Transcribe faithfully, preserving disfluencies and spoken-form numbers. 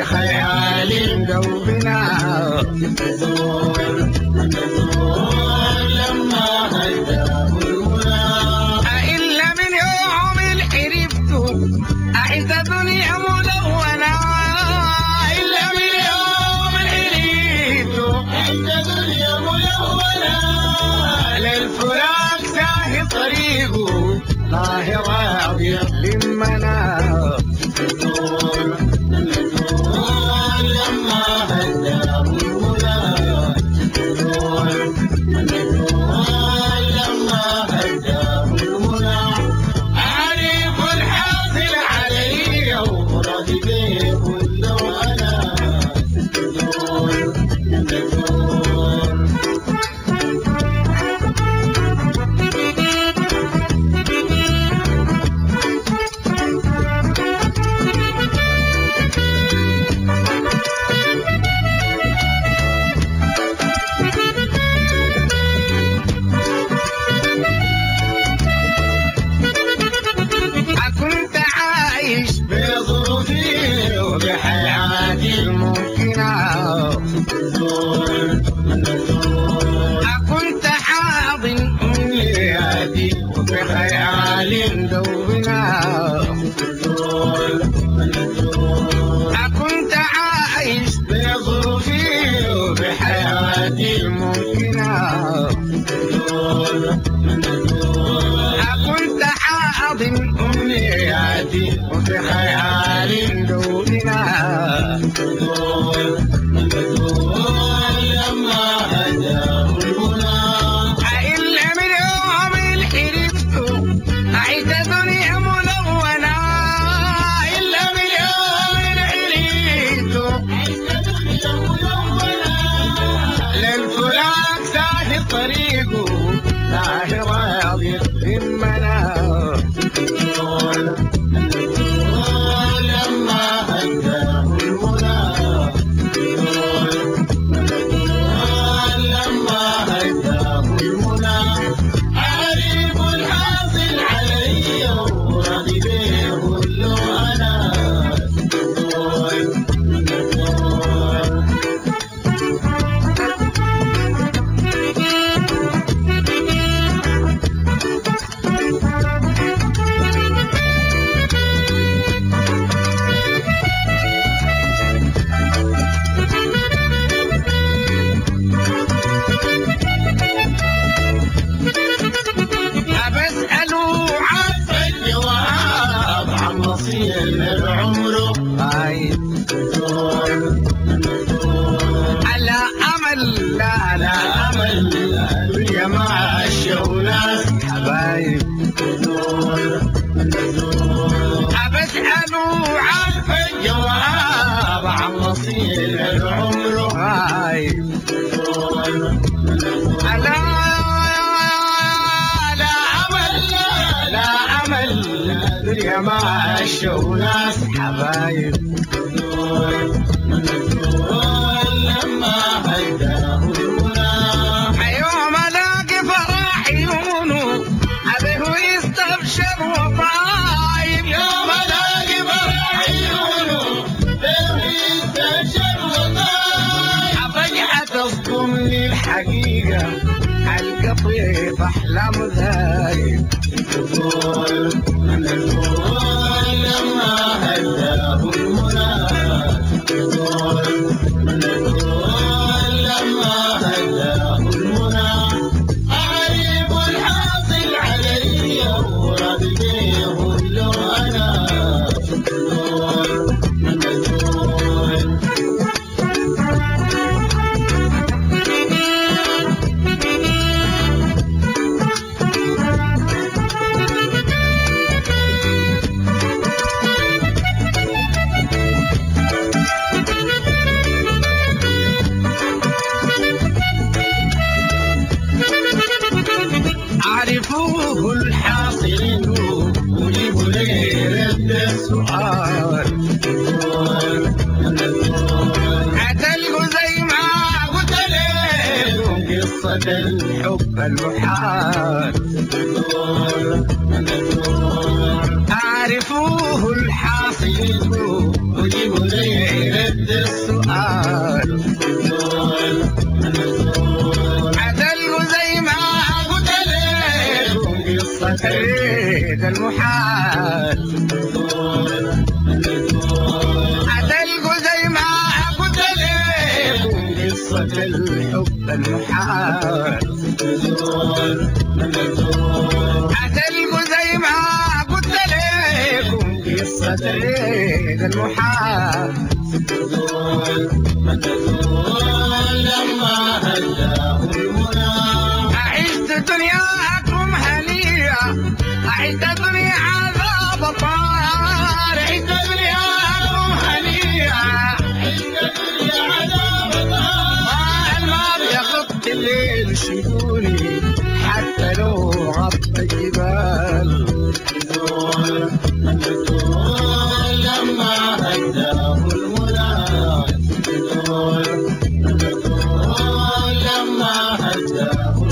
بخيال دوبنا تزور تزور لما هداه المنى إلا من يوم الحربت أعز دنيا ملونة إلا من يوم الحربت أعز دنيا ملونة للفراق ساهي طريقه الله راضي لمنا تزور تزور لما هداه المنى تزور تزور لما هداه المنى عارف الحاصل علي وراضي بيه كله أنا تزور تزور أكنت حاضن أمنياتي وبخيال دوبنا أكنت عايش بظروفي وبحياتي الممكنة أكنت حاضن أمنياتي وبخيال دوبنا طريقه لا راضي لمنا تزور تزور لما هداه المنى تزور تزور لما هداه المنى عارف الحاصل علي وراضي بيه كله أنا تزور تزور عمره عايز تزور على أمل لا على أمل الدنيا مع الشغلات حبايب تزور تزور أبسأله عارف الجواب عن مصير عمره عايز تزور على الدنيا مع الشغلات حبايب تزور تزور لما هداه المنى يوم الاقي فرح عيونه ابيه يستبشر وطايب يوم الاقي فرح عيونه ابيه يستبشر وطايب فجأة تصدمني الحقيقة القطيف احلام غايب تزور تزور لما هداه المنى تزور تزور لما هداه المنى عارف الحاصل علي وراضي بيه كله أنا تزور تزور عرفوه الحاصلين وجيبوا لي رد السؤال هتلقوا زي ما قلت لكم قصة الحب المحال عرفوه الحاصلين وجيبوا لي رد المحال هتلقوا زي ما قلت لكم قصة العيد المحال لما هداه المنى أعيش دنياكم هنية أعيش دنيا عذاب طار أعيش دنياكم هنية ما بيخط الليل شدوني حتى لو غطى الجبال لما هداه المنى لما هداه